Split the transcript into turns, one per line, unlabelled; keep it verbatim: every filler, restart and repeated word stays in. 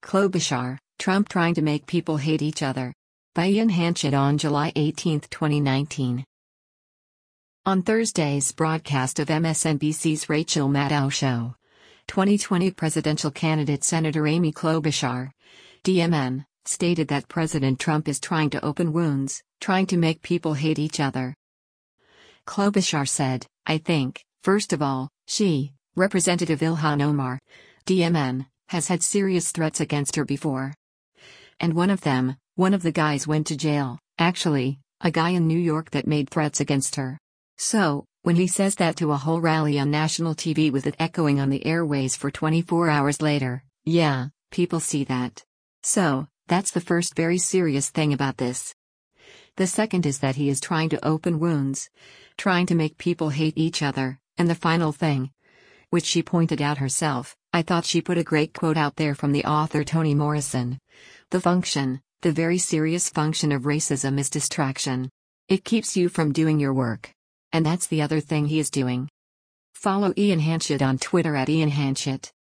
Klobuchar, Trump trying to make people hate each other. By Ian Hanchett on July eighteenth, twenty nineteen. On Thursday's broadcast of M S N B C's Rachel Maddow Show, twenty twenty presidential candidate Senator Amy Klobuchar, D M N, stated that President Trump is trying to open wounds, trying to make people hate each other. Klobuchar said, "I think, first of all, she, Representative Ilhan Omar, D M N, has had serious threats against her before. And one of them, one of the guys went to jail, actually, a guy in New York that made threats against her. So, when he says that to a whole rally on national T V with it echoing on the airways for twenty-four hours later, yeah, people see that. So, that's the first very serious thing about this. The second is that he is trying to open wounds, trying to make people hate each other, and the final thing, which she pointed out herself, I thought she put a great quote out there from the author Toni Morrison. The function, the very serious function of racism is distraction. It keeps you from doing your work. And that's the other thing he is doing." Follow Ian Hanchett on Twitter at Ian Hanchett.